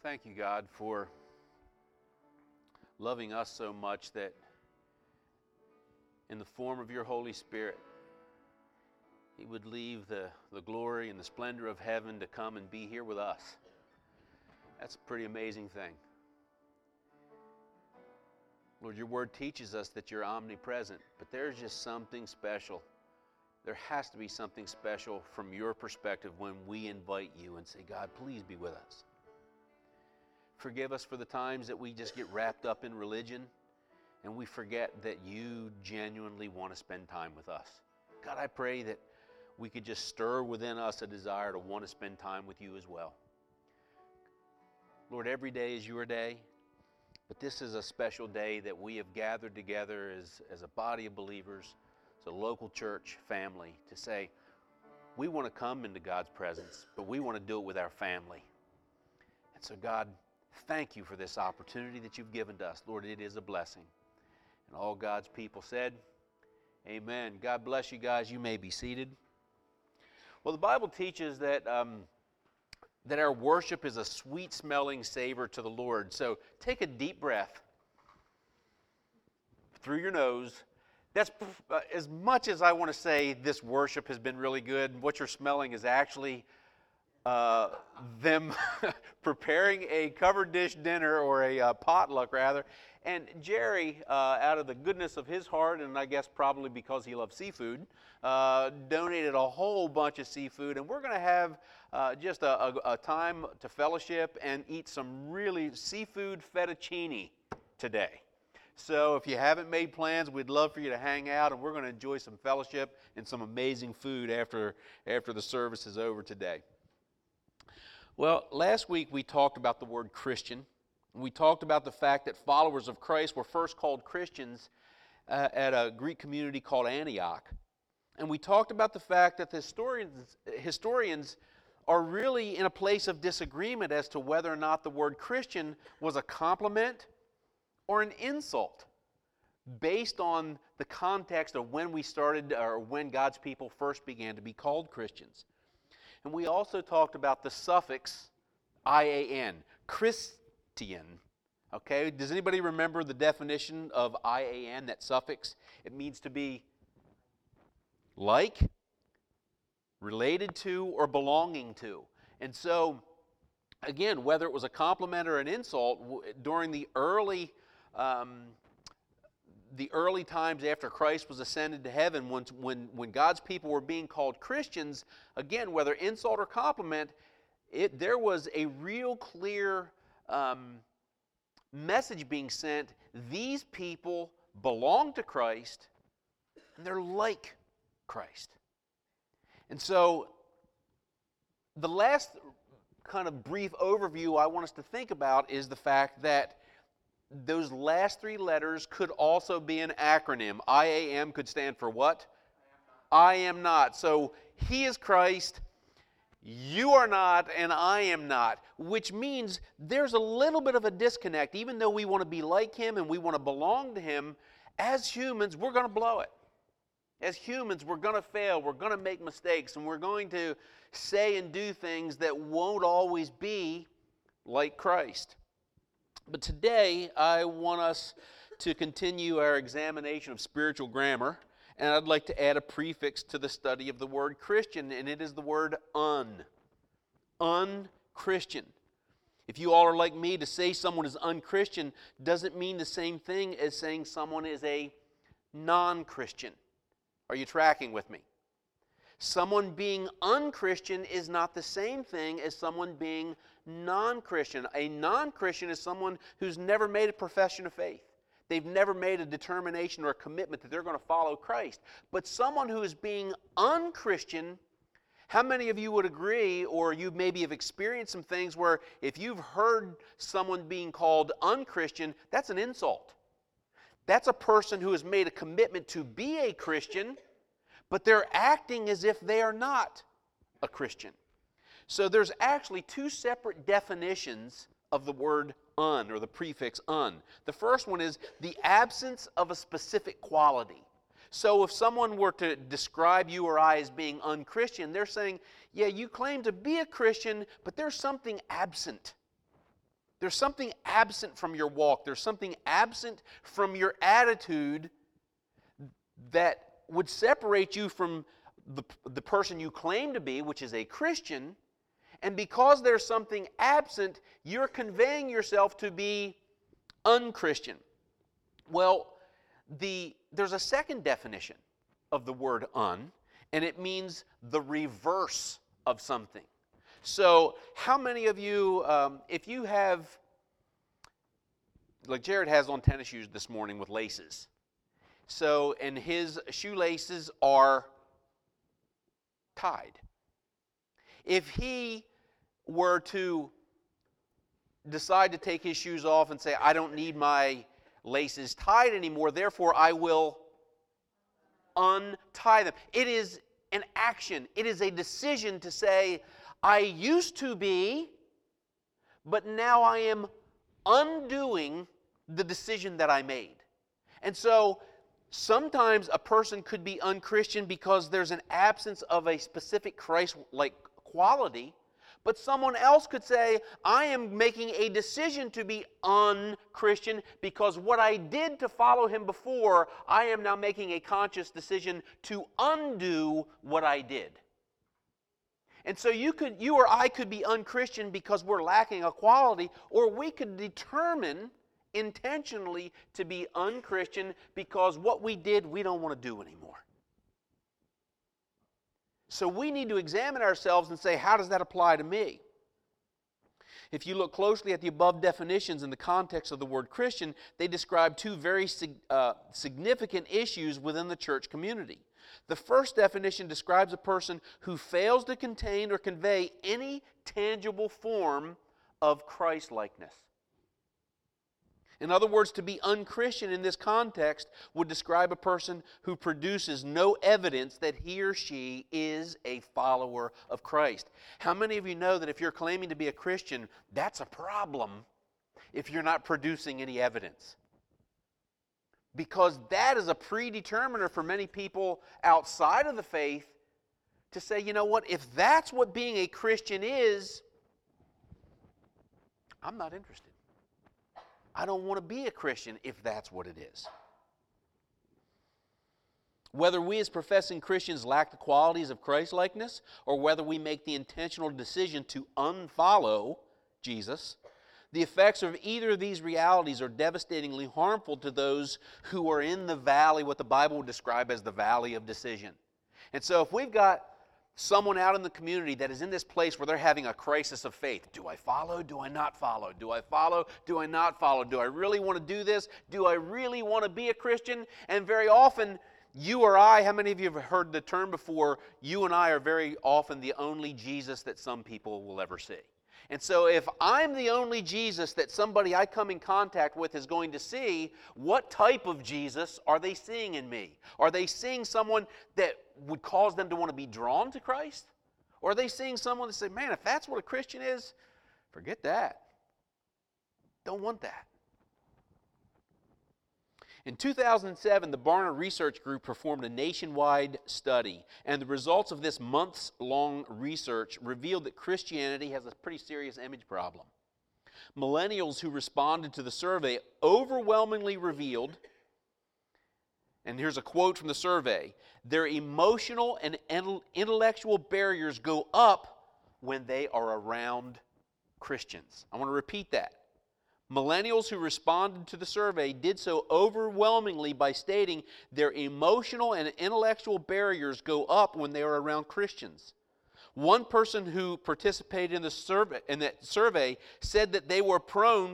Thank you, God, for loving us so much that in the form of your Holy Spirit, He would leave the glory and the splendor of heaven to come and be here with us. That's a pretty amazing thing. Lord, your word teaches us that you're omnipresent, but there's just something special. There has to be something special from your perspective when we invite you and say, God, please be with us. Forgive us for the times that we just get wrapped up in religion and we forget that you genuinely want to spend time with us. God, I pray that we could just stir within us a desire to want to spend time with you as well. Lord, every day is your day, but this is a special day that we have gathered together as a body of believers, as a local church family, to say, we want to come into God's presence, but we want to do it with our family. And so, God, thank you for this opportunity that you've given to us. Lord, it is a blessing. And all God's people said, amen. God bless you guys. You may be seated. Well, the Bible teaches that that our worship is a sweet-smelling savor to the Lord. So take a deep breath through your nose. That's as much as I want to say this worship has been really good. What you're smelling is actually them preparing a covered dish dinner, or a potluck rather. And Jerry, out of the goodness of his heart, and I guess probably because he loves seafood, donated a whole bunch of seafood. And we're going to have just a time to fellowship and eat some really seafood fettuccine today. So if you haven't made plans, we'd love for you to hang out, and we're going to enjoy some fellowship and some amazing food after the service is over today. Well, last week we talked about the word Christian. We talked about the fact that followers of Christ were first called Christians at a Greek community called Antioch. And we talked about the fact that the historians are really in a place of disagreement as to whether or not the word Christian was a compliment or an insult, based on the context of when we started, or when God's people first began to be called Christians. And we also talked about the suffix IAN, Christian. Okay, does anybody remember the definition of IAN, that suffix? It means to be like, related to, or belonging to. And so, again, whether it was a compliment or an insult, during the early times after Christ was ascended to heaven, when God's people were being called Christians, again, whether insult or compliment, there was a real clear message being sent. These people belong to Christ, and they're like Christ. And so, the last kind of brief overview I want us to think about is the fact that those last three letters could also be an acronym. IAM could stand for what? I am not. So He is Christ, you are not, and I am not. Which means there's a little bit of a disconnect. Even though we want to be like Him and we want to belong to Him, as humans, we're going to blow it. As humans, we're going to fail, we're going to make mistakes, and we're going to say and do things that won't always be like Christ. But today, I want us to continue our examination of spiritual grammar, and I'd like to add a prefix to the study of the word Christian, and it is the word un-Christian. If you all are like me, to say someone is unchristian doesn't mean the same thing as saying someone is a non-Christian. Are you tracking with me? Someone being unchristian is not the same thing as someone being non-Christian. A non-Christian is someone who's never made a profession of faith. They've never made a determination or a commitment that they're going to follow Christ. But someone who is being unchristian, how many of you would agree, or you maybe have experienced some things where if you've heard someone being called unchristian, that's an insult. That's a person who has made a commitment to be a Christian, but they're acting as if they are not a Christian. So there's actually two separate definitions of the word un, or the prefix un. The first one is the absence of a specific quality. So if someone were to describe you or I as being unchristian, they're saying, yeah, you claim to be a Christian, but there's something absent. There's something absent from your walk. There's something absent from your attitude that would separate you from the person you claim to be, which is a Christian. And because there's something absent, you're conveying yourself to be unchristian. Well, there's a second definition of the word un, and it means the reverse of something. So how many of you, if you have, like Jared has on tennis shoes this morning with laces. So, and his shoelaces are tied. If he were to decide to take his shoes off and say, I don't need my laces tied anymore, therefore I will untie them. It is an action. It is a decision to say, I used to be, but now I am undoing the decision that I made. And so sometimes a person could be unchristian because there's an absence of a specific Christ-like quality, but someone else could say, I am making a decision to be unchristian because what I did to follow him before, I am now making a conscious decision to undo what I did. And so you or I could be unchristian because we're lacking a quality, or we could determine intentionally to be unchristian because what we did we don't want to do anymore. So we need to examine ourselves and say, how does that apply to me? If you look closely at the above definitions in the context of the word Christian, they describe two very significant issues within the church community. The first definition describes a person who fails to contain or convey any tangible form of Christ-likeness. In other words, to be unchristian in this context would describe a person who produces no evidence that he or she is a follower of Christ. How many of you know that if you're claiming to be a Christian, that's a problem if you're not producing any evidence? Because that is a predeterminer for many people outside of the faith to say, you know what, if that's what being a Christian is, I'm not interested. I don't want to be a Christian if that's what it is. Whether we as professing Christians lack the qualities of Christ-likeness, or whether we make the intentional decision to unfollow Jesus, the effects of either of these realities are devastatingly harmful to those who are in the valley, what the Bible would describe as the valley of decision. And so if we've got someone out in the community that is in this place where they're having a crisis of faith. Do I follow? Do I not follow? Do I follow? Do I not follow? Do I really want to do this? Do I really want to be a Christian? And very often, you or I, how many of you have heard the term before, you and I are very often the only Jesus that some people will ever see. And so if I'm the only Jesus that somebody I come in contact with is going to see, what type of Jesus are they seeing in me? Are they seeing someone that would cause them to want to be drawn to Christ? Or are they seeing someone that say, man, if that's what a Christian is, forget that. Don't want that. In 2007, the Barna Research Group performed a nationwide study, and the results of this months-long research revealed that Christianity has a pretty serious image problem. Millennials who responded to the survey overwhelmingly revealed, and here's a quote from the survey, their emotional and intellectual barriers go up when they are around Christians. I want to repeat that. Millennials who responded to the survey did so overwhelmingly by stating their emotional and intellectual barriers go up when they are around Christians. One person who participated in that survey said that they were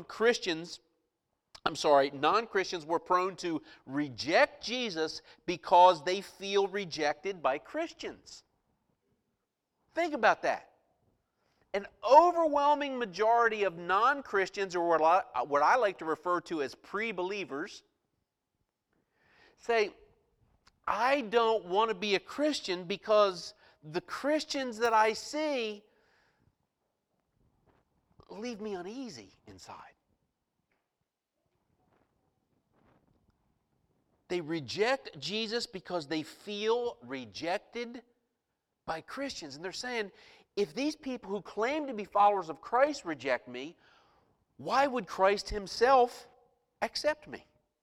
non-Christians were prone to reject Jesus because they feel rejected by Christians. Think about that. An overwhelming majority of non-Christians, or what I like to refer to as pre-believers, say, I don't want to be a Christian because the Christians that I see leave me uneasy inside. They reject Jesus because they feel rejected by Christians. And they're saying, if these people who claim to be followers of Christ reject me, why would Christ himself accept me?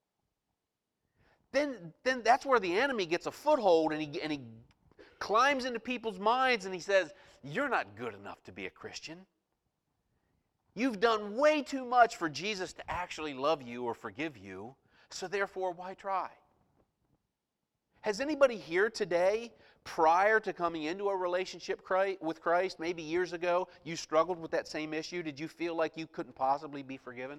Then that's where the enemy gets a foothold, and he climbs into people's minds and he says, you're not good enough to be a Christian. You've done way too much for Jesus to actually love you or forgive you, so therefore, why try? Has anybody here today, prior to coming into a relationship with Christ, maybe years ago, you struggled with that same issue? Did you feel like you couldn't possibly be forgiven?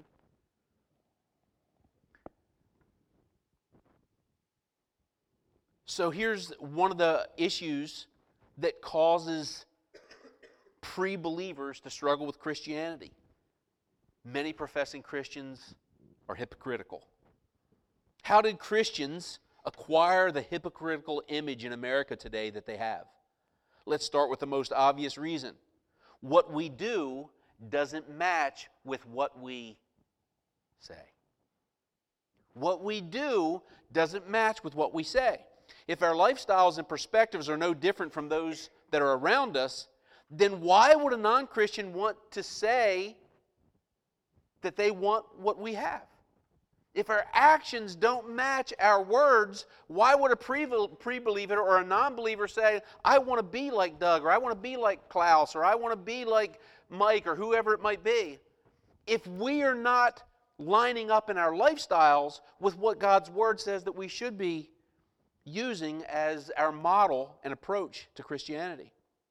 So here's one of the issues that causes pre-believers to struggle with Christianity. Many professing Christians are hypocritical. How did Christians acquire the hypocritical image in America today that they have? Let's start with the most obvious reason. What we do doesn't match with what we say. What we do doesn't match with what we say. If our lifestyles and perspectives are no different from those that are around us, then why would a non-Christian want to say that they want what we have? If our actions don't match our words, why would a pre-believer or a non-believer say, I want to be like Doug, or I want to be like Klaus, or I want to be like Mike, or whoever it might be? If we are not lining up in our lifestyles with what God's Word says that we should be using as our model and approach to Christianity.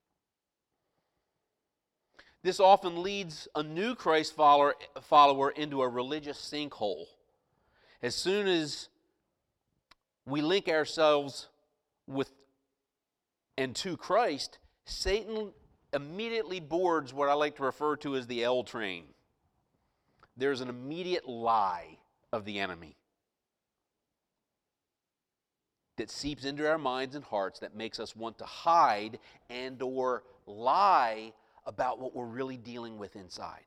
This often leads a new Christ follower into a religious sinkhole. As soon as we link ourselves with and to Christ, Satan immediately boards what I like to refer to as the L train. There's an immediate lie of the enemy that seeps into our minds and hearts that makes us want to hide and or lie about what we're really dealing with inside.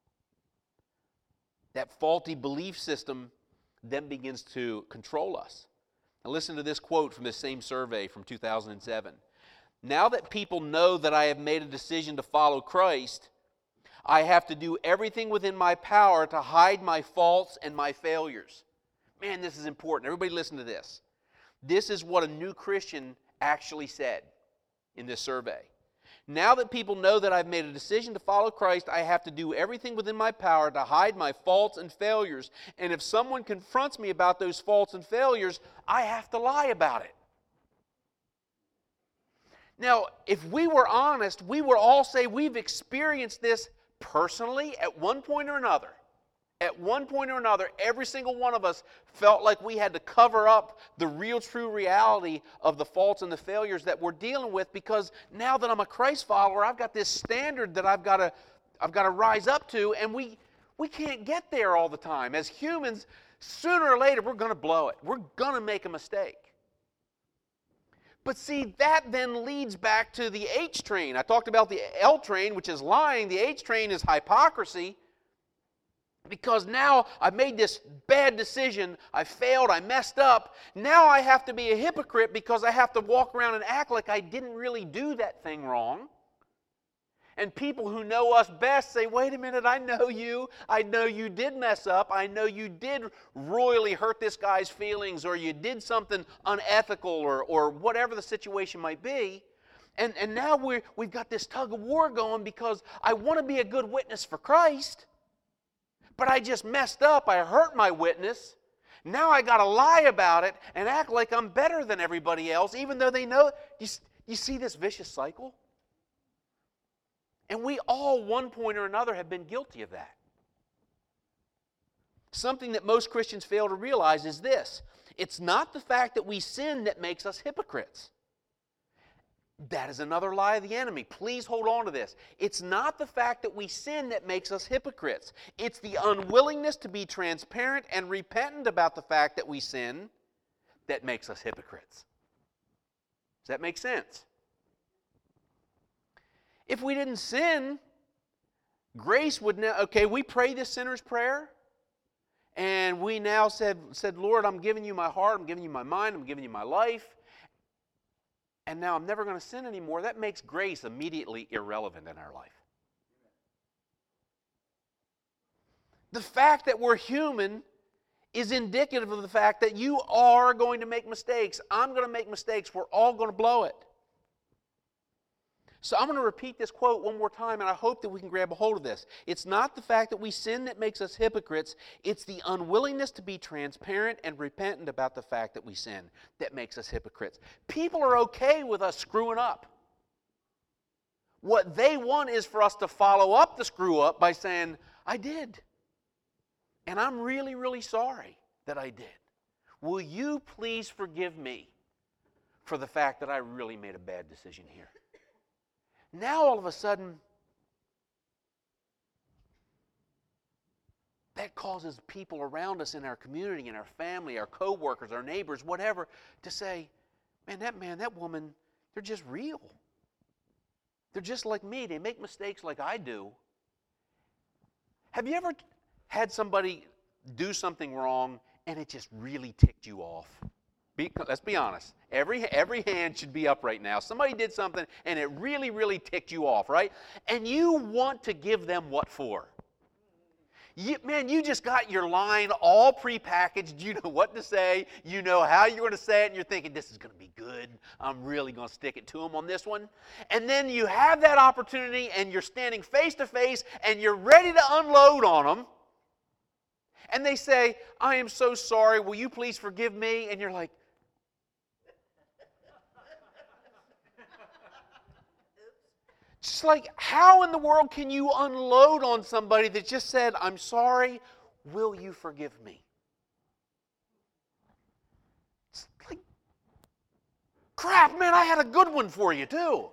That faulty belief system then begins to control us. Now listen to this quote from this same survey from 2007. Now that people know that I have made a decision to follow Christ, I have to do everything within my power to hide my faults and my failures. Man, this is important. Everybody listen to this. This is what a new Christian actually said in this survey. Now that people know that I've made a decision to follow Christ, I have to do everything within my power to hide my faults and failures. And if someone confronts me about those faults and failures, I have to lie about it. Now, if we were honest, we would all say we've experienced this personally at one point or another. At one point or another, every single one of us felt like we had to cover up the real, true reality of the faults and the failures that we're dealing with, because now that I'm a Christ follower, I've got this standard that I've got to rise up to, and we can't get there all the time. As humans, sooner or later, we're going to blow it. We're going to make a mistake. But see, that then leads back to the H train. I talked about the L train, which is lying. The H train is hypocrisy. Because now I've made this bad decision, I failed, I messed up. Now I have to be a hypocrite because I have to walk around and act like I didn't really do that thing wrong. And people who know us best say, wait a minute, I know you did mess up, I know you did royally hurt this guy's feelings, or you did something unethical, or whatever the situation might be. And now we've got this tug of war going because I want to be a good witness for Christ. But I just messed up. I hurt my witness. Now I got to lie about it and act like I'm better than everybody else, even though they know. You see this vicious cycle? And we all, one point or another, have been guilty of that. Something that most Christians fail to realize is this. It's not the fact that we sin that makes us hypocrites. That is another lie of the enemy. Please hold on to this. It's not the fact that we sin that makes us hypocrites. It's the unwillingness to be transparent and repentant about the fact that we sin that makes us hypocrites. Does that make sense? If we didn't sin, grace would now, okay, we pray this sinner's prayer, and we now said, Lord, I'm giving you my heart, I'm giving you my mind, I'm giving you my life, and now I'm never going to sin anymore. That makes grace immediately irrelevant in our life. The fact that we're human is indicative of the fact that you are going to make mistakes. I'm going to make mistakes. We're all going to blow it. So I'm going to repeat this quote one more time, and I hope that we can grab a hold of this. It's not the fact that we sin that makes us hypocrites. It's the unwillingness to be transparent and repentant about the fact that we sin that makes us hypocrites. People are okay with us screwing up. What they want is for us to follow up the screw up by saying, I did. And I'm really, really sorry that I did. Will you please forgive me for the fact that I really made a bad decision here? Now all of a sudden, that causes people around us in our community, in our family, our co-workers, our neighbors, whatever, to say, man, that woman, they're just real. They're just like me. They make mistakes like I do. Have you ever had somebody do something wrong and it just really ticked you off? Let's be honest. Every hand should be up right now. Somebody did something and it really, really ticked you off, right? And you want to give them what for? You just got your line all prepackaged. You know what to say. You know how you're going to say it. And you're thinking, this is going to be good. I'm really going to stick it to them on this one. And then you have that opportunity and you're standing face to face and you're ready to unload on them. And they say, I am so sorry. Will you please forgive me? And you're like, just like, how in the world can you unload on somebody that just said, I'm sorry, will you forgive me? It's like, crap, man, I had a good one for you too.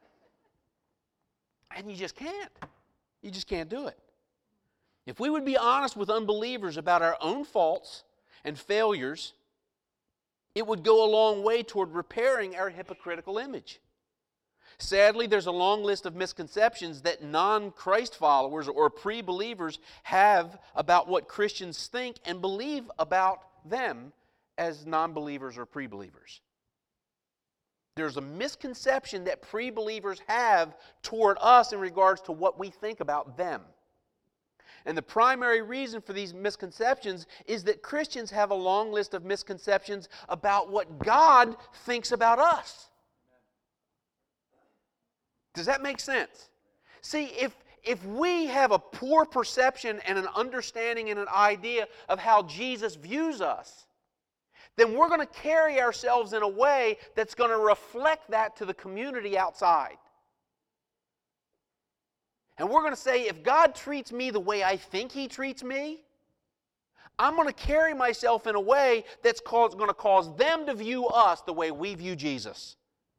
And you just can't. You just can't do it. If we would be honest with unbelievers about our own faults and failures, it would go a long way toward repairing our hypocritical image. Sadly, there's a long list of misconceptions that non-Christ followers or pre-believers have about what Christians think and believe about them as non-believers or pre-believers. There's a misconception that pre-believers have toward us in regards to what we think about them. And the primary reason for these misconceptions is that Christians have a long list of misconceptions about what God thinks about us. Does that make sense? See, if we have a poor perception and an understanding and an idea of how Jesus views us, then we're going to carry ourselves in a way that's going to reflect that to the community outside. And we're going to say, if God treats me the way I think He treats me, I'm going to carry myself in a way that's going to cause them to view us the way we view Jesus.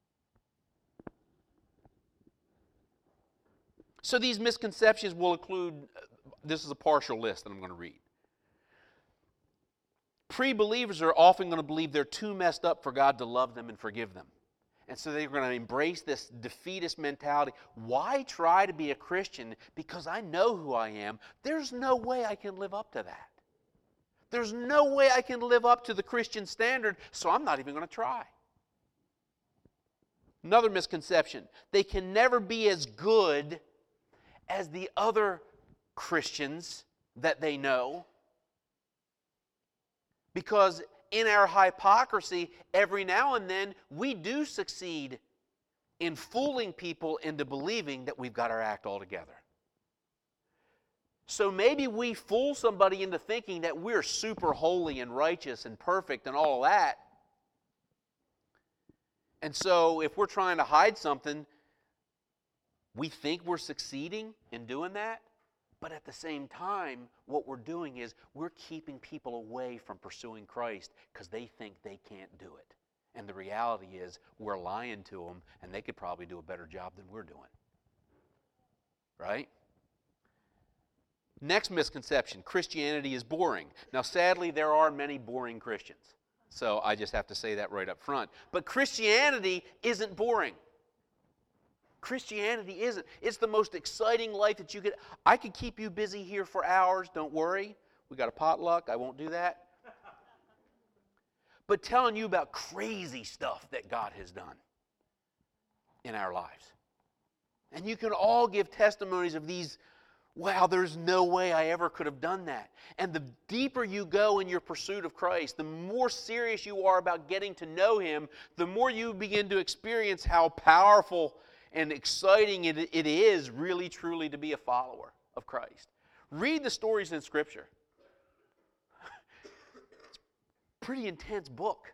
So these misconceptions will include, this is a partial list that I'm going to read. Pre-believers are often going to believe they're too messed up for God to love them and forgive them. And so they're going to embrace this defeatist mentality. Why try to be a Christian because I know who I am? There's no way I can live up to that. There's no way I can live up to the Christian standard, so I'm not even going to try. Another misconception, they can never be as good as the other Christians that they know, because in our hypocrisy, every now and then we do succeed in fooling people into believing that we've got our act all together. So maybe we fool somebody into thinking that we're super holy and righteous and perfect and all that. And so if we're trying to hide something, we think we're succeeding in doing that, but at the same time, what we're doing is we're keeping people away from pursuing Christ because they think they can't do it. And the reality is we're lying to them, and they could probably do a better job than we're doing. Right? Next misconception, Christianity is boring. Now, sadly, there are many boring Christians. So I just have to say that right up front. But Christianity isn't boring. Christianity isn't. It's the most exciting life that you could. I could keep you busy here for hours. Don't worry. We got a potluck. I won't do that. But telling you about crazy stuff that God has done in our lives. And you can all give testimonies of these wow, there's no way I ever could have done that. And the deeper you go in your pursuit of Christ, the more serious you are about getting to know Him, the more you begin to experience how powerful and exciting it is really, truly to be a follower of Christ. Read the stories in Scripture. It's a pretty intense book.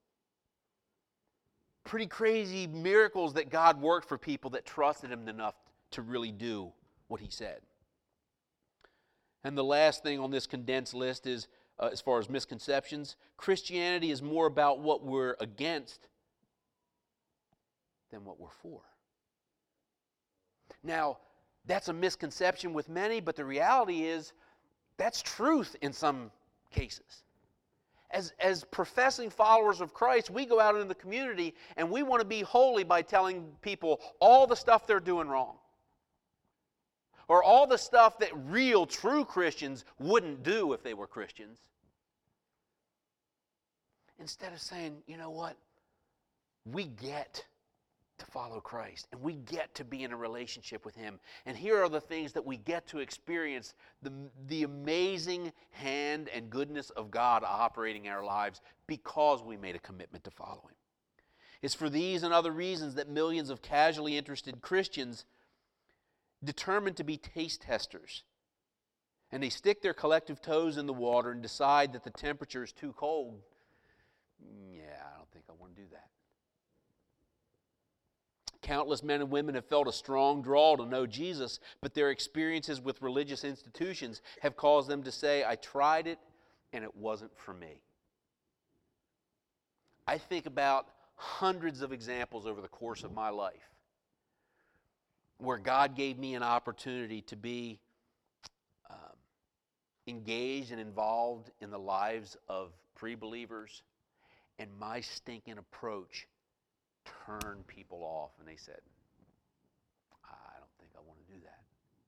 Pretty crazy miracles that God worked for people that trusted Him enough to really do what He said. And the last thing on this condensed list is, as far as misconceptions, Christianity is more about what we're against than what we're for. Now, that's a misconception with many, but the reality is that's truth in some cases. As professing followers of Christ, we go out into the community and we want to be holy by telling people all the stuff they're doing wrong. Or all the stuff that real, true Christians wouldn't do if they were Christians. Instead of saying, you know what? We get to follow Christ, and we get to be in a relationship with Him. And here are the things that we get to experience, the amazing hand and goodness of God operating in our lives because we made a commitment to follow Him. It's for these and other reasons that millions of casually interested Christians determined to be taste testers. And they stick their collective toes in the water and decide that the temperature is too cold. Yeah, I don't think I want to do that. Countless men and women have felt a strong draw to know Jesus, but their experiences with religious institutions have caused them to say, I tried it and it wasn't for me. I think about hundreds of examples over the course of my life where God gave me an opportunity to be engaged and involved in the lives of pre-believers, and my stinking approach turned people off, and they said, I don't think I want to do that.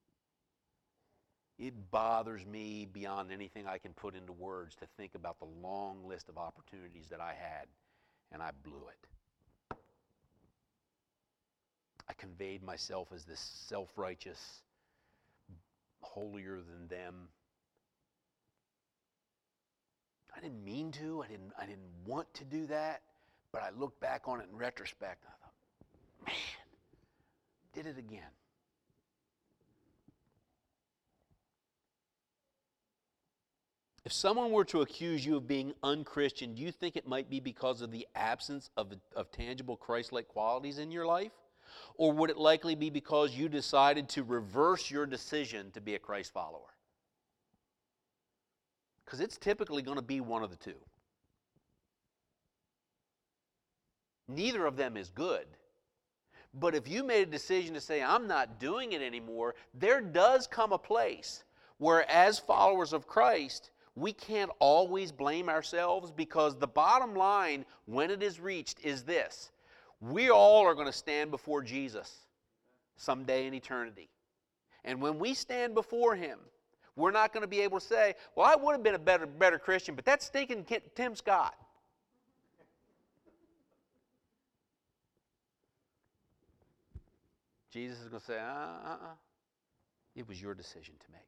It bothers me beyond anything I can put into words to think about the long list of opportunities that I had, and I blew it. I conveyed myself as this self-righteous, holier than them. I didn't mean to. I didn't want to do that. But I look back on it in retrospect and I thought, man, did it again. If someone were to accuse you of being unchristian, do you think it might be because of the absence of tangible Christ-like qualities in your life? Or would it likely be because you decided to reverse your decision to be a Christ follower? Because it's typically going to be one of the two. Neither of them is good. But if you made a decision to say, I'm not doing it anymore, there does come a place where as followers of Christ, we can't always blame ourselves, because the bottom line, when it is reached, is this. We all are going to stand before Jesus someday in eternity. And when we stand before Him, we're not going to be able to say, well, I would have been a better Christian, but that's stinking Tim Scott. Jesus is going to say, it was your decision to make.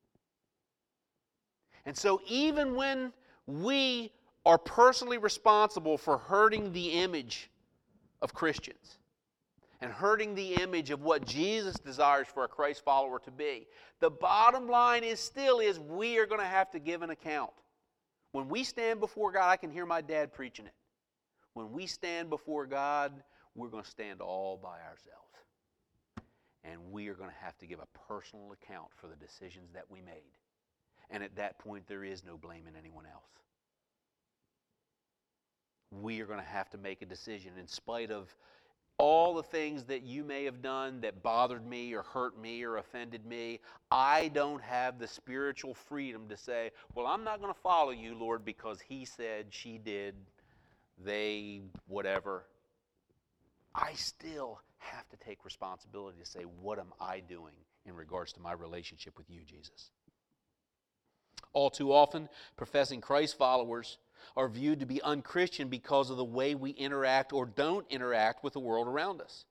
And so even when we are personally responsible for hurting the image of Christians and hurting the image of what Jesus desires for a Christ follower to be, the bottom line is we are going to have to give an account. When we stand before God, I can hear my dad preaching it. When we stand before God, we're going to stand all by ourselves. And we are going to have to give a personal account for the decisions that we made. And at that point, there is no blaming anyone else. We are going to have to make a decision in spite of all the things that you may have done that bothered me or hurt me or offended me. I don't have the spiritual freedom to say, well, I'm not going to follow you, Lord, because he said, she did, they, whatever. I still have to take responsibility to say, what am I doing in regards to my relationship with you, Jesus? All too often, professing Christ followers are viewed to be unchristian because of the way we interact or don't interact with the world around us.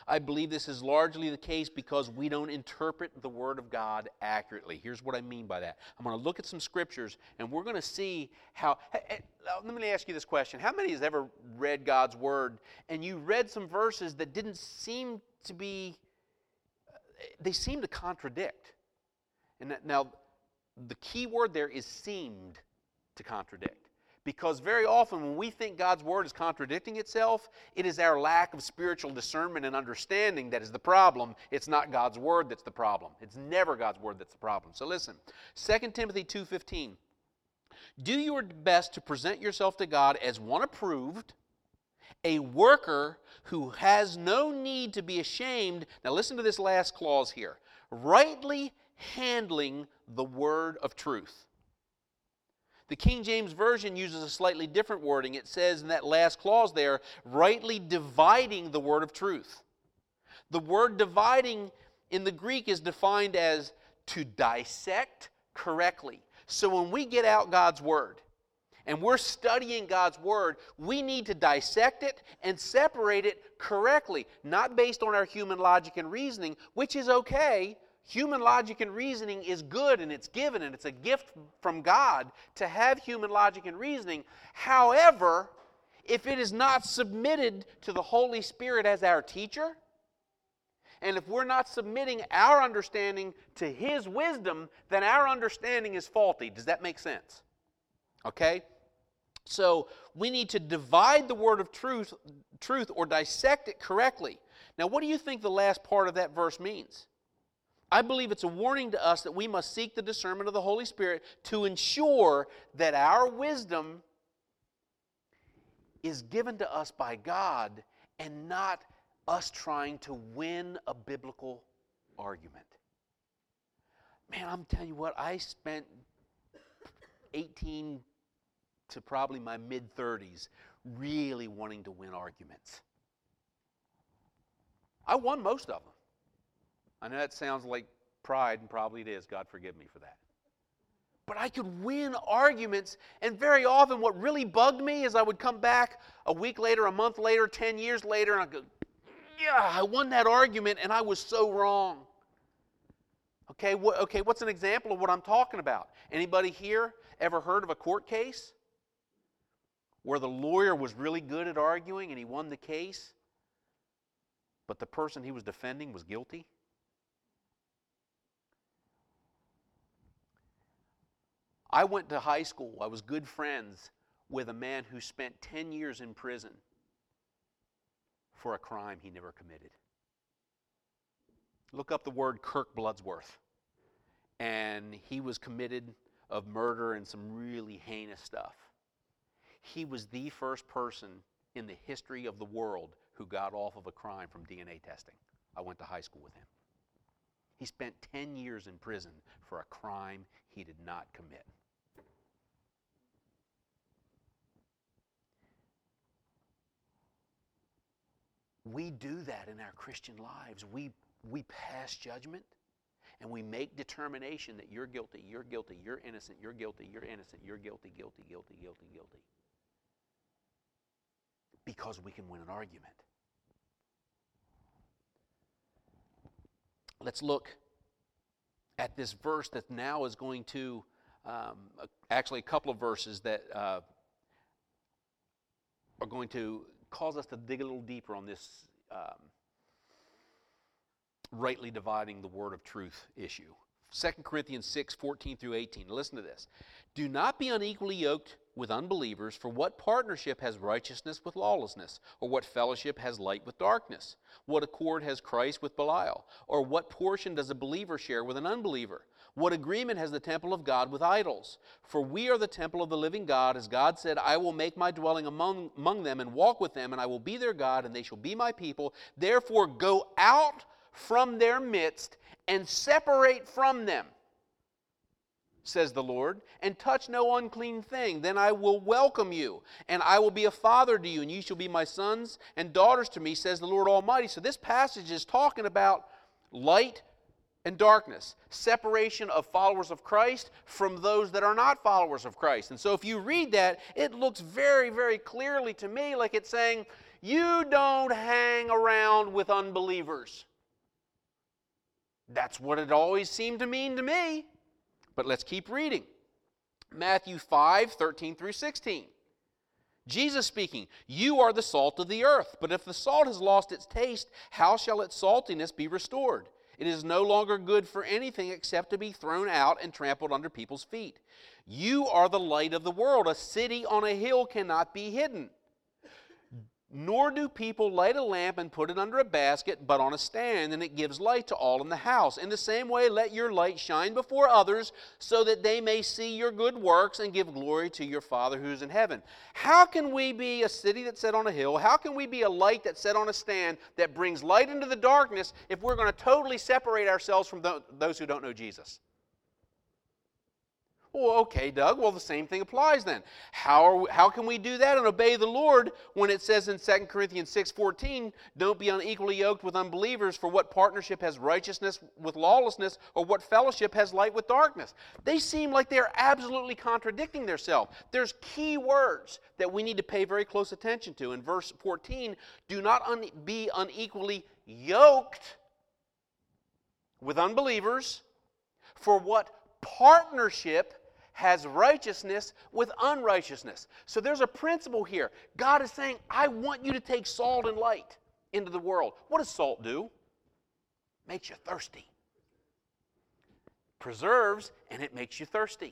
I believe this is largely the case because we don't interpret the Word of God accurately. Here's what I mean by that. I'm going to look at some scriptures, and we're going to see how... Let me ask you this question. How many has ever read God's Word, and you read some verses that didn't seem to be... They seem to contradict. And now, the key word there is seemed to contradict. Because very often when we think God's Word is contradicting itself, it is our lack of spiritual discernment and understanding that is the problem. It's not God's Word that's the problem. It's never God's Word that's the problem. So listen, 2 Timothy 2:15. Do your best to present yourself to God as one approved, a worker who has no need to be ashamed. Now listen to this last clause here. Rightly handling the word of truth. The King James Version uses a slightly different wording. It says in that last clause there, rightly dividing the word of truth. The word dividing in the Greek is defined as to dissect correctly. So when we get out God's Word and we're studying God's Word, we need to dissect it and separate it correctly, not based on our human logic and reasoning, which is okay. Human logic and reasoning is good, and it's given, and it's a gift from God to have human logic and reasoning. However, if it is not submitted to the Holy Spirit as our teacher, and if we're not submitting our understanding to His wisdom, then our understanding is faulty. Does that make sense? Okay? So we need to divide the word of truth or dissect it correctly. Now, what do you think the last part of that verse means? I believe it's a warning to us that we must seek the discernment of the Holy Spirit to ensure that our wisdom is given to us by God and not us trying to win a biblical argument. Man, I'm telling you what, I spent 18 to probably my mid-30s really wanting to win arguments. I won most of them. I know that sounds like pride, and probably it is. God forgive me for that. But I could win arguments, and very often what really bugged me is I would come back a week later, a month later, 10 years later, and I'd go, yeah, I won that argument, and I was so wrong. Okay, what's an example of what I'm talking about? Anybody here ever heard of a court case where the lawyer was really good at arguing and he won the case, but the person he was defending was guilty? I went to high school. I was good friends with a man who spent 10 years in prison for a crime he never committed. Look up the word Kirk Bloodsworth. And he was committed of murder and some really heinous stuff. He was the first person in the history of the world who got off of a crime from DNA testing. I went to high school with him. He spent 10 years in prison for a crime he did not commit. We do that in our Christian lives. We pass judgment and we make determination that you're guilty, you're guilty, you're innocent, you're guilty, you're innocent, you're guilty, guilty, guilty, guilty, guilty. Because we can win an argument. Let's look at this verse that now is going to, actually a couple of verses that are going to cause us to dig a little deeper on this rightly dividing the word of truth issue. 2 Corinthians 6:14 through 18. Listen to this. Do not be unequally yoked with unbelievers, for what partnership has righteousness with lawlessness? Or what fellowship has light with darkness? What accord has Christ with Belial? Or what portion does a believer share with an unbeliever? What agreement has the temple of God with idols? For we are the temple of the living God, as God said, I will make my dwelling among them and walk with them, and I will be their God, and they shall be my people. Therefore go out from their midst and separate from them, says the Lord, and touch no unclean thing. Then I will welcome you, and I will be a father to you, and you shall be my sons and daughters to me, says the Lord Almighty. So this passage is talking about light and darkness. Separation of followers of Christ from those that are not followers of Christ. And so if you read that, it looks very, very clearly to me like it's saying, you don't hang around with unbelievers. That's what it always seemed to mean to me. But let's keep reading. Matthew 5:13 through 16. Jesus speaking, you are the salt of the earth, but if the salt has lost its taste, how shall its saltiness be restored? It is no longer good for anything except to be thrown out and trampled under people's feet. You are the light of the world. A city on a hill cannot be hidden. Nor do people light a lamp and put it under a basket, but on a stand, and it gives light to all in the house. In the same way, let your light shine before others, so that they may see your good works and give glory to your Father who is in heaven. How can we be a city that's set on a hill? How can we be a light that's set on a stand that brings light into the darkness if we're going to totally separate ourselves from those who don't know Jesus? Well, okay, Doug, well, the same thing applies then. How can we do that and obey the Lord when it says in 2 Corinthians 6:14, don't be unequally yoked with unbelievers, for what partnership has righteousness with lawlessness, or what fellowship has light with darkness? They seem like they're absolutely contradicting themselves. There's key words that we need to pay very close attention to. In verse 14, do not be unequally yoked with unbelievers, for what partnership has righteousness with unrighteousness. So there's a principle here. God is saying, I want you to take salt and light into the world. What does salt do? Makes you thirsty. Preserves, and it makes you thirsty.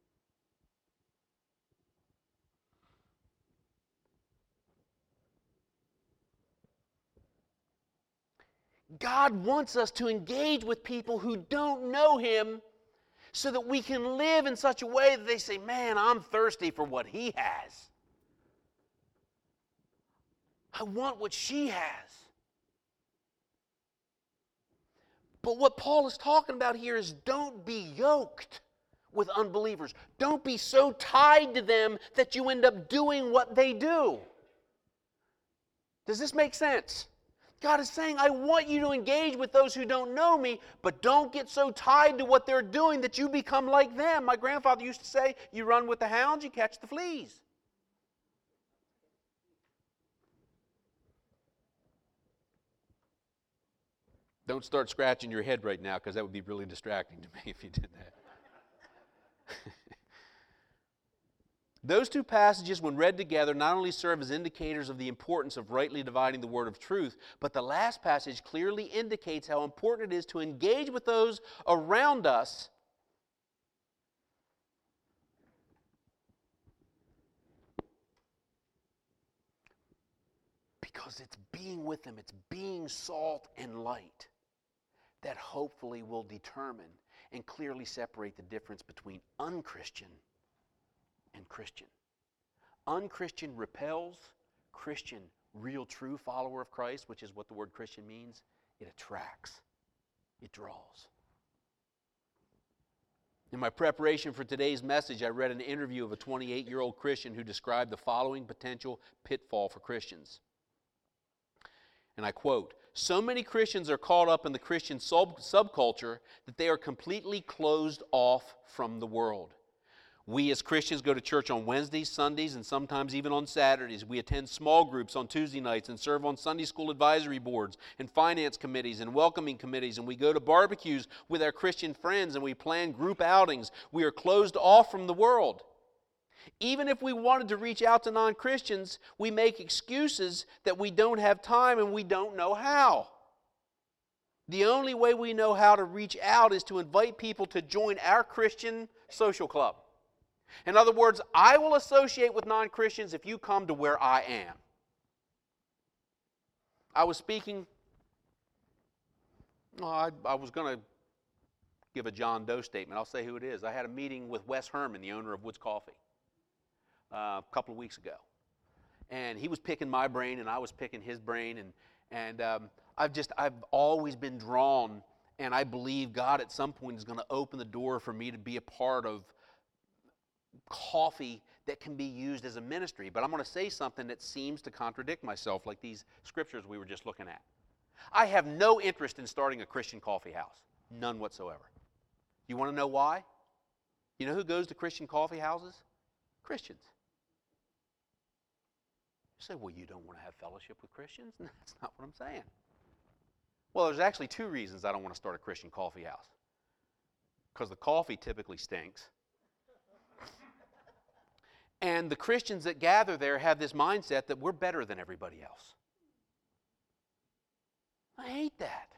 God wants us to engage with people who don't know Him, so that we can live in such a way that they say, man, I'm thirsty for what he has. I want what she has. But what Paul is talking about here is don't be yoked with unbelievers. Don't be so tied to them that you end up doing what they do. Does this make sense? God is saying, I want you to engage with those who don't know me, but don't get so tied to what they're doing that you become like them. My grandfather used to say, you run with the hounds, you catch the fleas. Don't start scratching your head right now, because that would be really distracting to me if you did that. Those two passages, when read together, not only serve as indicators of the importance of rightly dividing the word of truth, but the last passage clearly indicates how important it is to engage with those around us because it's being with them, it's being salt and light that hopefully will determine and clearly separate the difference between unchristian and Christian. Unchristian repels. Christian, real true follower of Christ, which is what the word Christian means, it attracts. It draws. In my preparation for today's message, I read an interview of a 28-year-old Christian who described the following potential pitfall for Christians. And I quote, so many Christians are caught up in the Christian subculture that they are completely closed off from the world. We as Christians go to church on Wednesdays, Sundays, and sometimes even on Saturdays. We attend small groups on Tuesday nights and serve on Sunday school advisory boards and finance committees and welcoming committees. And we go to barbecues with our Christian friends and we plan group outings. We are closed off from the world. Even if we wanted to reach out to non-Christians, we make excuses that we don't have time and we don't know how. The only way we know how to reach out is to invite people to join our Christian social club. In other words, I will associate with non-Christians if you come to where I am. I was speaking, I was going to give a John Doe statement. I'll say who it is. I had a meeting with Wes Herman, the owner of Woods Coffee, a couple of weeks ago. And he was picking my brain and I was picking his brain. And I've always been drawn, and I believe God at some point is going to open the door for me to be a part of coffee that can be used as a ministry. But I'm going to say something that seems to contradict myself, like these scriptures we were just looking at. I have no interest in starting a Christian coffee house. None whatsoever. You want to know why? You know who goes to Christian coffee houses? Christians. You say, well, you don't want to have fellowship with Christians? No, that's not what I'm saying. Well, there's actually two reasons I don't want to start a Christian coffee house. Because the coffee typically stinks. And the Christians that gather there have this mindset that we're better than everybody else. I hate that.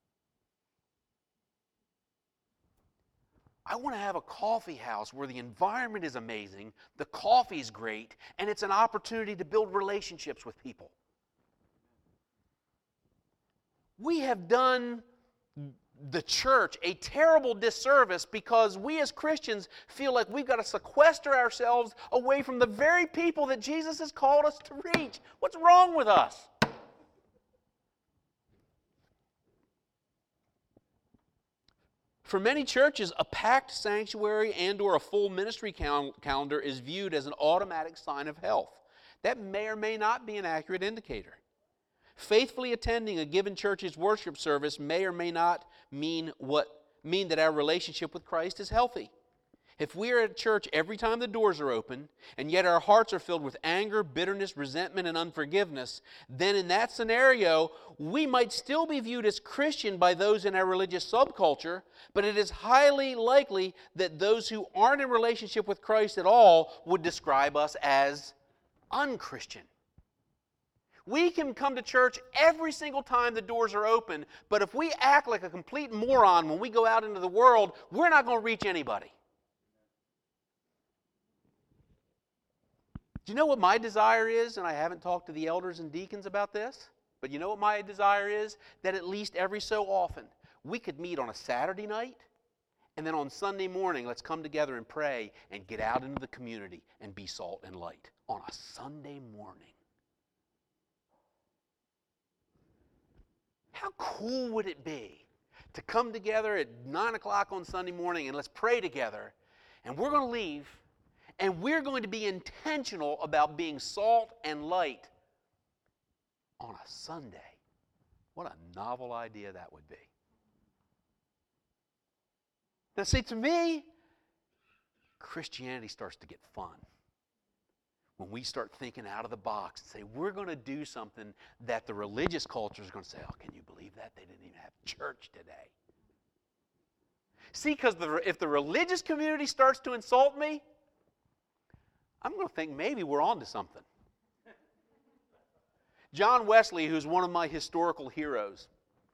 I want to have a coffee house where the environment is amazing, the coffee is great, and it's an opportunity to build relationships with people. We have done the church a terrible disservice because we as Christians feel like we've got to sequester ourselves away from the very people that Jesus has called us to reach. What's wrong with us? For many churches, a packed sanctuary and or a full ministry calendar is viewed as an automatic sign of health. That may or may not be an accurate indicator. Faithfully attending a given church's worship service may or may not mean that our relationship with Christ is healthy. If we are at church every time the doors are open, and yet our hearts are filled with anger, bitterness, resentment, and unforgiveness, then in that scenario, we might still be viewed as Christian by those in our religious subculture, but it is highly likely that those who aren't in relationship with Christ at all would describe us as unchristian. We can come to church every single time the doors are open, but if we act like a complete moron when we go out into the world, we're not going to reach anybody. Do you know what my desire is? And I haven't talked to the elders and deacons about this, but you know what my desire is? That at least every so often we could meet on a Saturday night, and then on Sunday morning, let's come together and pray and get out into the community and be salt and light on a Sunday morning. How cool would it be to come together at 9 o'clock on Sunday morning and let's pray together, and we're going to leave, and we're going to be intentional about being salt and light on a Sunday. What a novel idea that would be. Now see, to me, Christianity starts to get fun when we start thinking out of the box and say, we're going to do something that the religious culture is going to say, oh, can you believe that? They didn't even have church today. See, because if the religious community starts to insult me, I'm going to think maybe we're on to something. John Wesley, who's one of my historical heroes,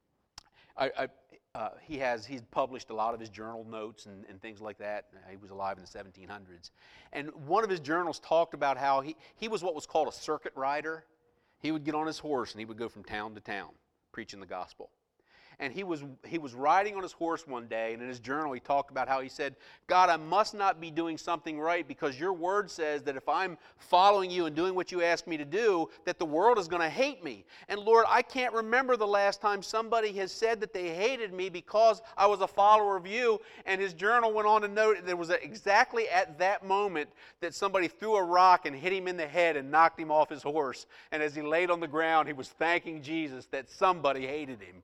he's published a lot of his journal notes and things like that. He was alive in the 1700s. And one of his journals talked about how he was what was called a circuit rider. He would get on his horse and he would go from town to town preaching the gospel. And he was riding on his horse one day, and in his journal he talked about how he said, God, I must not be doing something right because your word says that if I'm following you and doing what you ask me to do, that the world is going to hate me. And Lord, I can't remember the last time somebody has said that they hated me because I was a follower of you. And his journal went on to note that it was exactly at that moment that somebody threw a rock and hit him in the head and knocked him off his horse. And as he laid on the ground, he was thanking Jesus that somebody hated him.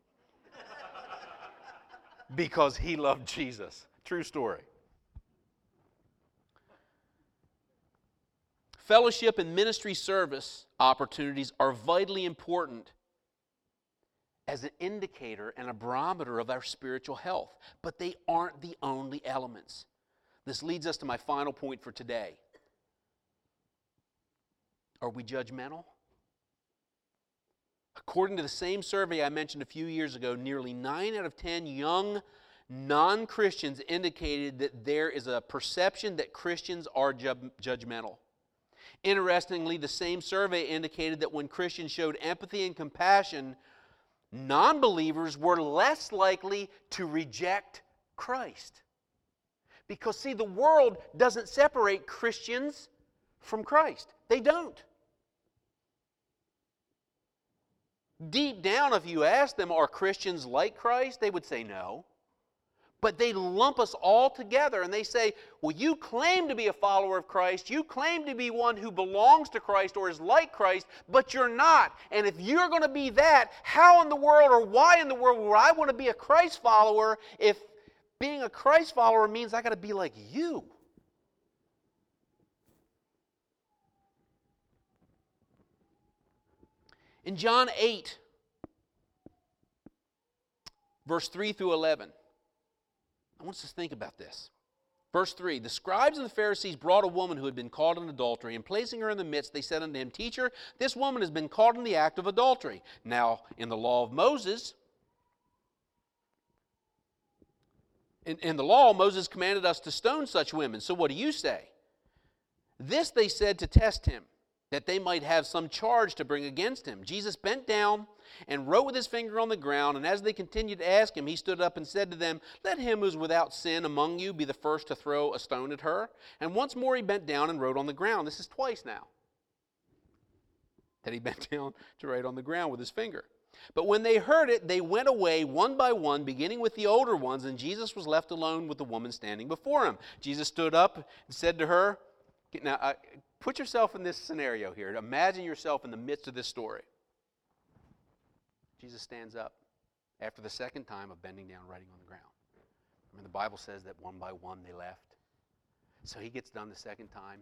Because he loved Jesus. True story. Fellowship and ministry service opportunities are vitally important as an indicator and a barometer of our spiritual health, but they aren't the only elements. This leads us to my final point for today. Are we judgmental? According to the same survey I mentioned a few years ago, nearly 9 out of 10 young non-Christians indicated that there is a perception that Christians are judgmental. Interestingly, the same survey indicated that when Christians showed empathy and compassion, non-believers were less likely to reject Christ. Because, see, the world doesn't separate Christians from Christ. They don't. Deep down, if you ask them, are Christians like Christ? They would say no. But they lump us all together and they say, well, you claim to be a follower of Christ, you claim to be one who belongs to Christ or is like Christ, but you're not. And if you're going to be that, how in the world or why in the world would I want to be a Christ follower if being a Christ follower means I got to be like you? In John 8, verse 3 through 11, I want us to think about this. Verse 3, the scribes and the Pharisees brought a woman who had been caught in adultery, and placing her in the midst, they said unto him, Teacher, this woman has been caught in the act of adultery. Now, in the law of Moses, in the law, Moses commanded us to stone such women. So what do you say? This they said to test him, that they might have some charge to bring against him. Jesus bent down and wrote with his finger on the ground, and as they continued to ask him, he stood up and said to them, Let him who is without sin among you be the first to throw a stone at her. And once more he bent down and wrote on the ground. This is twice now that he bent down to write on the ground with his finger. But when they heard it, they went away one by one, beginning with the older ones, and Jesus was left alone with the woman standing before him. Jesus stood up and said to her, now, put yourself in this scenario here. Imagine yourself in the midst of this story. Jesus stands up after the second time of bending down, writing on the ground. I mean, the Bible says that one by one they left. So he gets done the second time.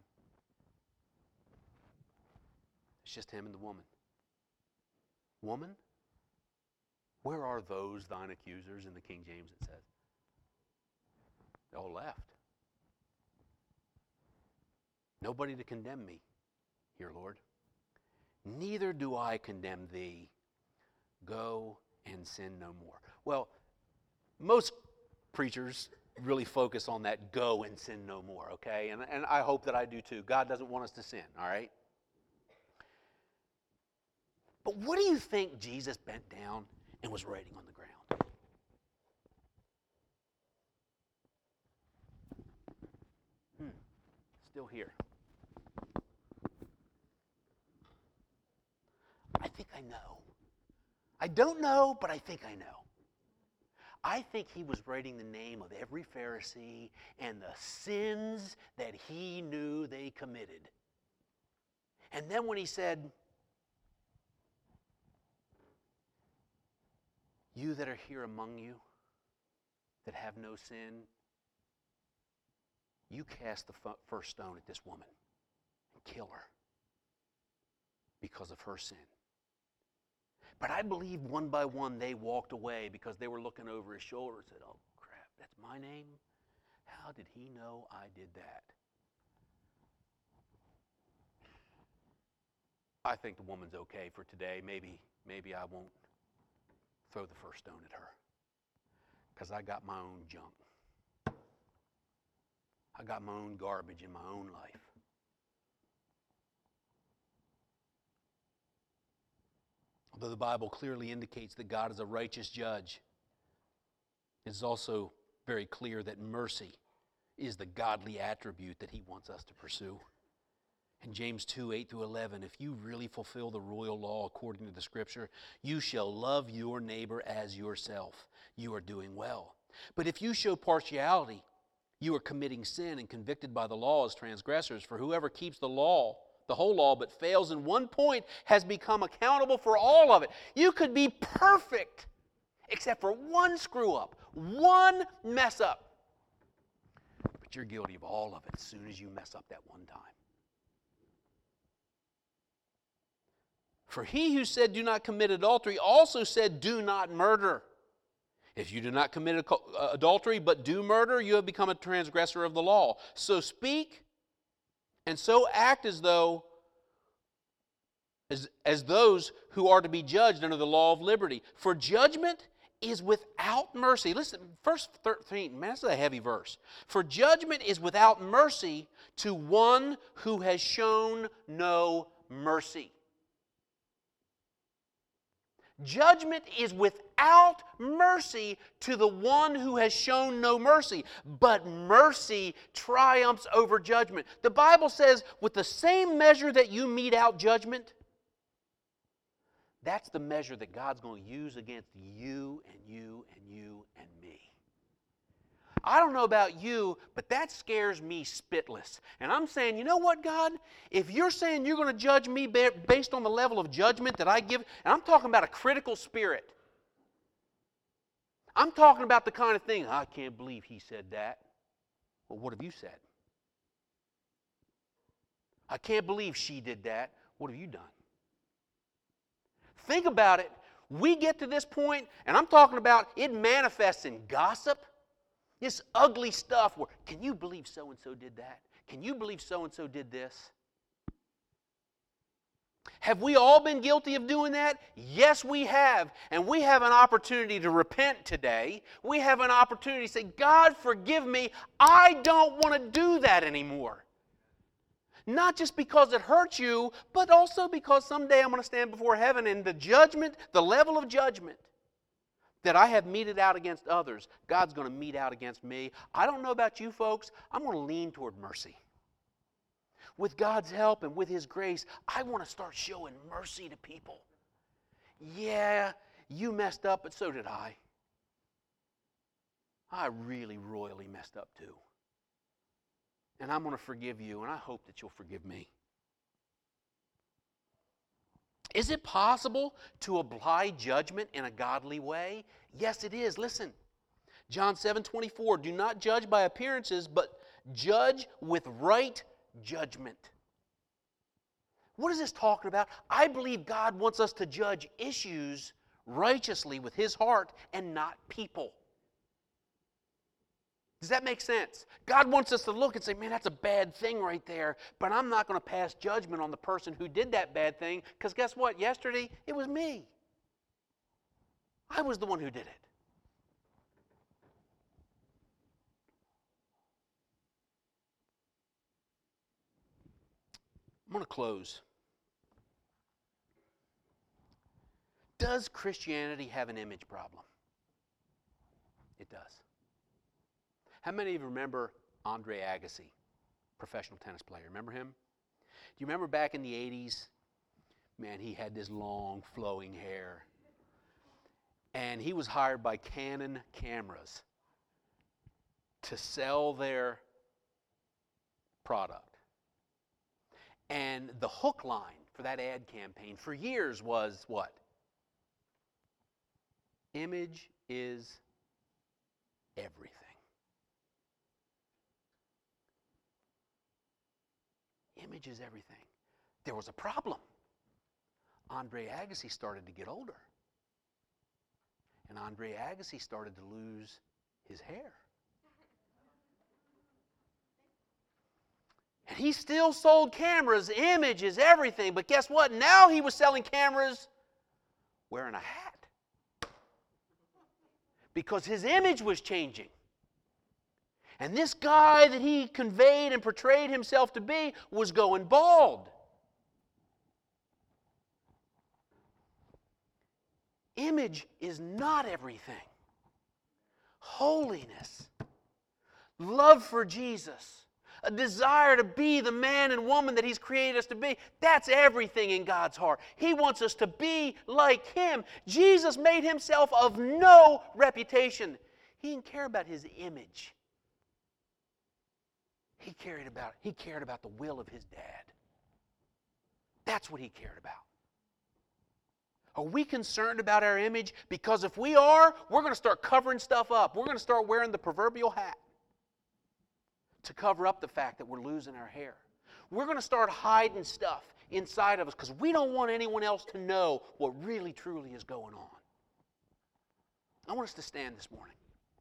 It's just him and the woman. Woman, where are those thine accusers? In the King James it says. They all left. Nobody to condemn me here, Lord. Neither do I condemn thee. Go and sin no more. Well, most preachers really focus on that go and sin no more, okay? And I hope that I do too. God doesn't want us to sin, all right? But what do you think Jesus bent down and was writing on the ground? Still here. I think I know. I don't know, but I think I know. I think he was writing the name of every Pharisee and the sins that he knew they committed. And then when he said, you that are here among you that have no sin, you cast the first stone at this woman and kill her because of her sin. But I believe one by one they walked away because they were looking over his shoulder and said, oh crap, that's my name? How did he know I did that? I think the woman's okay for today. Maybe I won't throw the first stone at her because I got my own junk. I got my own garbage in my own life. Although the Bible clearly indicates that God is a righteous judge, it's also very clear that mercy is the godly attribute that he wants us to pursue. In James 2, 8 through 11, if you really fulfill the royal law according to the Scripture, you shall love your neighbor as yourself. You are doing well. But if you show partiality, you are committing sin and convicted by the law as transgressors. For whoever keeps the law, the whole law, but fails in one point, has become accountable for all of it. You could be perfect, except for one screw up, one mess up. But you're guilty of all of it as soon as you mess up that one time. For he who said, do not commit adultery, also said, do not murder. If you do not commit adultery, but do murder, you have become a transgressor of the law. So speak and so act as though, as those who are to be judged under the law of liberty. For judgment is without mercy. Listen, verse 13, man, that's a heavy verse. For judgment is without mercy to one who has shown no mercy. Judgment is without mercy to the one who has shown no mercy, but mercy triumphs over judgment. The Bible says, with the same measure that you mete out judgment, that's the measure that God's going to use against you and you and you and me. I don't know about you, but that scares me spitless. And I'm saying, you know what, God? If you're saying you're going to judge me based on the level of judgment that I give, and I'm talking about a critical spirit. I'm talking about the kind of thing, I can't believe he said that. Well, what have you said? I can't believe she did that. What have you done? Think about it. We get to this point, and I'm talking about it manifests in gossip. This ugly stuff where, can you believe so-and-so did that? Can you believe so-and-so did this? Have we all been guilty of doing that? Yes, we have. And we have an opportunity to repent today. We have an opportunity to say, God, forgive me. I don't want to do that anymore. Not just because it hurts you, but also because someday I'm going to stand before heaven and the judgment, the level of judgment that I have meted out against others, God's going to mete out against me. I don't know about you folks. I'm going to lean toward mercy. With God's help and with His grace, I want to start showing mercy to people. Yeah, you messed up, but so did I. I really royally messed up too. And I'm going to forgive you, and I hope that you'll forgive me. Is it possible to apply judgment in a godly way? Yes, it is. Listen, John 7:24, do not judge by appearances, but judge with right judgment. What is this talking about? I believe God wants us to judge issues righteously with His heart and not people. Does that make sense? God wants us to look and say, man, that's a bad thing right there, but I'm not going to pass judgment on the person who did that bad thing, because guess what? Yesterday, it was me. I was the one who did it. I'm going to close. Does Christianity have an image problem? It does. How many of you remember Andre Agassi, professional tennis player? Remember him? Do you remember back in the 80s? Man, he had this long, flowing hair. And he was hired by Canon cameras to sell their product. And the hook line for that ad campaign for years was what? Image is everything. Image is everything. There was a problem. Andre Agassi started to get older. And Andre Agassi started to lose his hair. And he still sold cameras. Image is everything. But guess what? Now he was selling cameras wearing a hat. Because his image was changing. And this guy that he conveyed and portrayed himself to be was going bald. Image is not everything. Holiness, love for Jesus, a desire to be the man and woman that He's created us to be, that's everything in God's heart. He wants us to be like Him. Jesus made Himself of no reputation. He didn't care about His image. He cared about the will of His dad. That's what He cared about. Are we concerned about our image? Because if we are, we're going to start covering stuff up. We're going to start wearing the proverbial hat to cover up the fact that we're losing our hair. We're going to start hiding stuff inside of us because we don't want anyone else to know what really, truly is going on. I want us to stand this morning.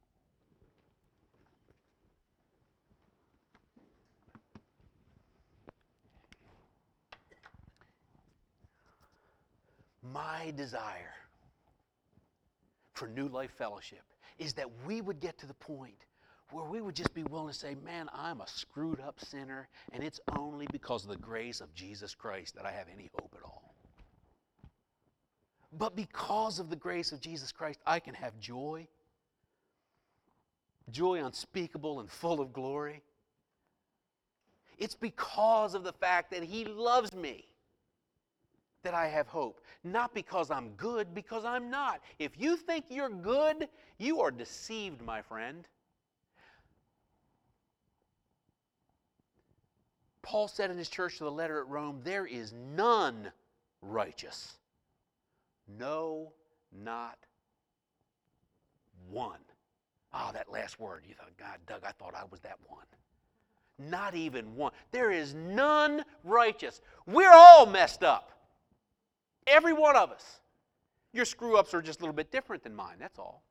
My desire for New Life Fellowship is that we would get to the point where we would just be willing to say, man, I'm a screwed up sinner, and it's only because of the grace of Jesus Christ that I have any hope at all. But because of the grace of Jesus Christ, I can have joy, joy unspeakable and full of glory. It's because of the fact that He loves me that I have hope. Not because I'm good, because I'm not. If you think you're good, you are deceived, my friend. Paul said in his church to the letter at Rome, there is none righteous. No, not one. Ah, that last word. You thought, God, Doug, I thought I was that one. Not even one. There is none righteous. We're all messed up. Every one of us. Your screw-ups are just a little bit different than mine, that's all.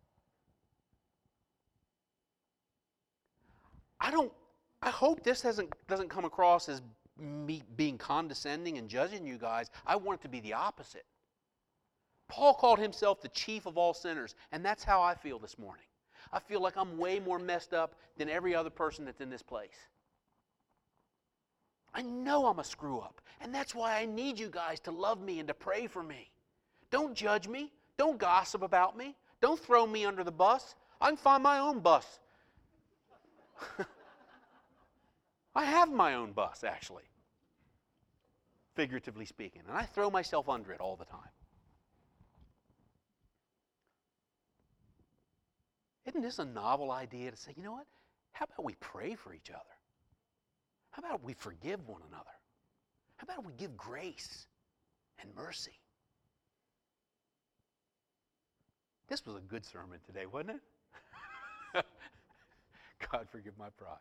I hope this doesn't come across as me being condescending and judging you guys. I want it to be the opposite. Paul called himself the chief of all sinners, and that's how I feel this morning. I feel like I'm way more messed up than every other person that's in this place. I know I'm a screw-up, and that's why I need you guys to love me and to pray for me. Don't judge me. Don't gossip about me. Don't throw me under the bus. I can find my own bus. I have my own bus, actually, figuratively speaking, and I throw myself under it all the time. Isn't this a novel idea to say, you know what? How about we pray for each other? How about we forgive one another? How about we give grace and mercy? This was a good sermon today, wasn't it? God forgive my pride.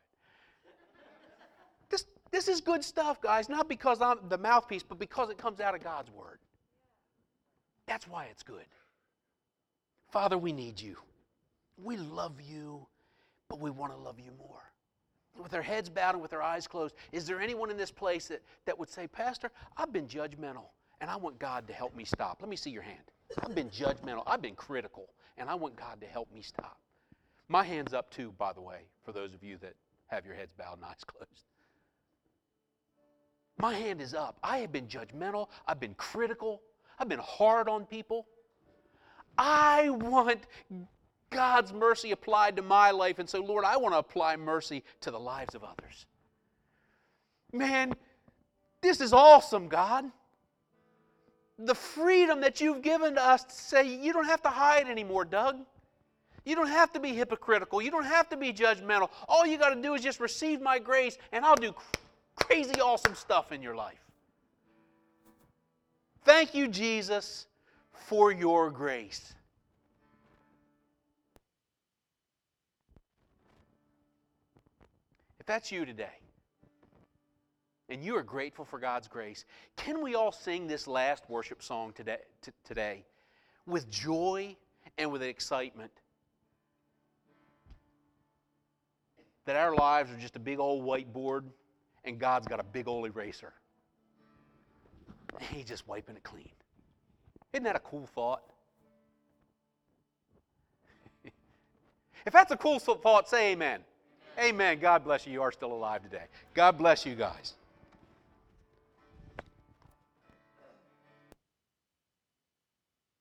This is good stuff, guys, not because I'm the mouthpiece, but because it comes out of God's Word. That's why it's good. Father, we need you. We love you, but we want to love you more. With our heads bowed and with our eyes closed, is there anyone in this place that would say, Pastor, I've been judgmental, and I want God to help me stop? Let me see your hand. I've been judgmental. I've been critical, and I want God to help me stop. My hand's up too, by the way, for those of you that have your heads bowed and eyes closed. My hand is up. I have been judgmental. I've been critical. I've been hard on people. I want God's mercy applied to my life, and so, Lord, I want to apply mercy to the lives of others. Man, this is awesome, God. The freedom that you've given to us to say, you don't have to hide anymore, Doug. You don't have to be hypocritical. You don't have to be judgmental. All you got to do is just receive my grace, and I'll do crazy awesome stuff in your life. Thank you, Jesus, for your grace. If that's you today, and you are grateful for God's grace, can we all sing this last worship song today with joy and with excitement? That our lives are just a big old whiteboard, and God's got a big old eraser. And He's just wiping it clean. Isn't that a cool thought? If that's a cool thought, say amen. Amen. God bless you. You are still alive today. God bless you guys.